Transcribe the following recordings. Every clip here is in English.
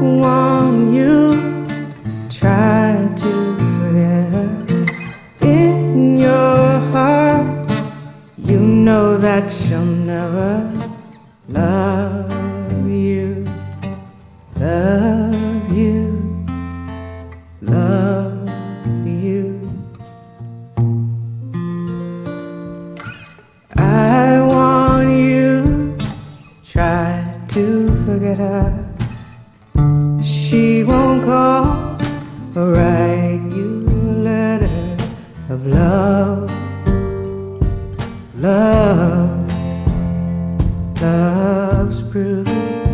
want you try to forget her. In your heart, you know that she'll never love you, love you, love you. I want you try to forget her. She won't call or write you a letter of love, love, love's proof.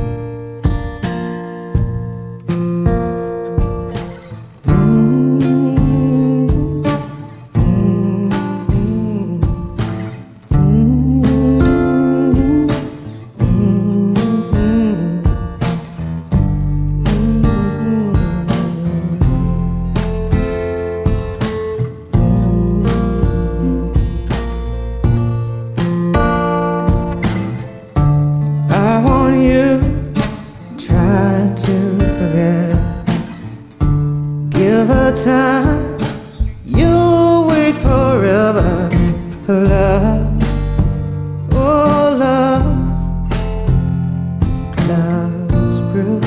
Give her time, you'll wait forever for love, oh love, love's proof.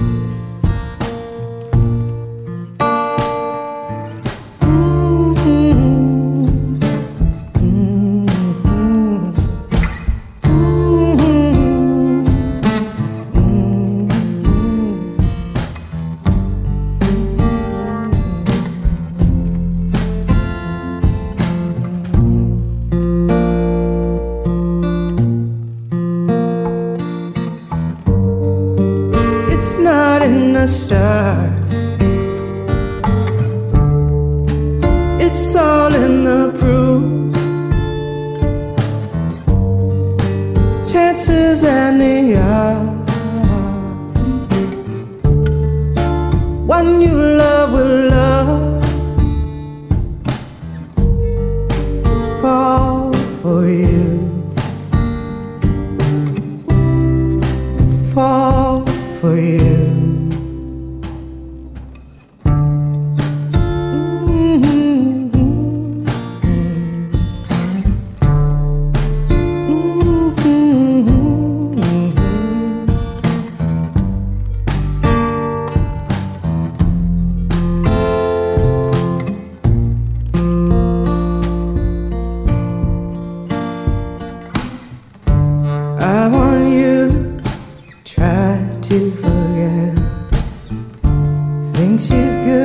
It's not in the stars, it's all in the proof. Chances and the odds, one you love will love, fall for you, fall for you. I want you try to forget her. Think she's good.